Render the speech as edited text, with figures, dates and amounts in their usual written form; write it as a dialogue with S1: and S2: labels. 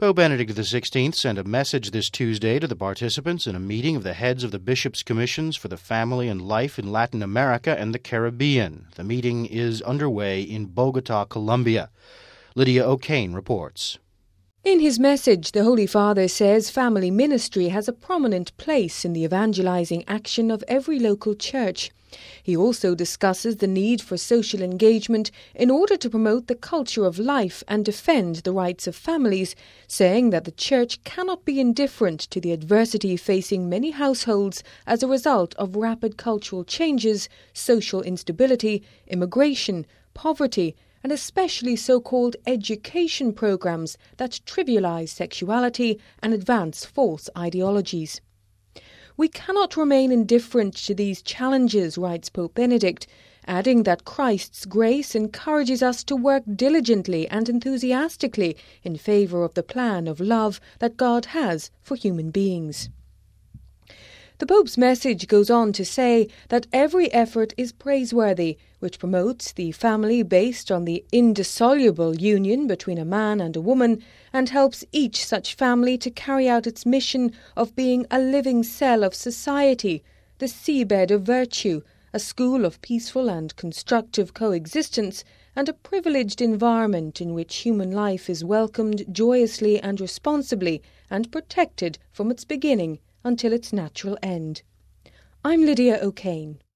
S1: Pope Benedict XVI sent a message this Tuesday to the participants in a meeting of the heads of the bishops' commissions for the family and life in Latin America and the Caribbean. The meeting is underway in Bogota, Colombia. Lydia O'Kane reports.
S2: In his message, the Holy Father says family ministry has a prominent place in the evangelizing action of every local church. He also discusses the need for social engagement in order to promote the culture of life and defend the rights of families, saying that the Church cannot be indifferent to the adversity facing many households as a result of rapid cultural changes, social instability, immigration, poverty, and especially so-called education programs that trivialize sexuality and advance false ideologies. We cannot remain indifferent to these challenges, writes Pope Benedict, adding that Christ's grace encourages us to work diligently and enthusiastically in favour of the plan of love that God has for human beings. The Pope's message goes on to say that every effort is praiseworthy, which promotes the family based on the indissoluble union between a man and a woman and helps each such family to carry out its mission of being a living cell of society, the seabed of virtue, a school of peaceful and constructive coexistence, and a privileged environment in which human life is welcomed joyously and responsibly and protected from its beginning until its natural end. I'm Lydia O'Kane.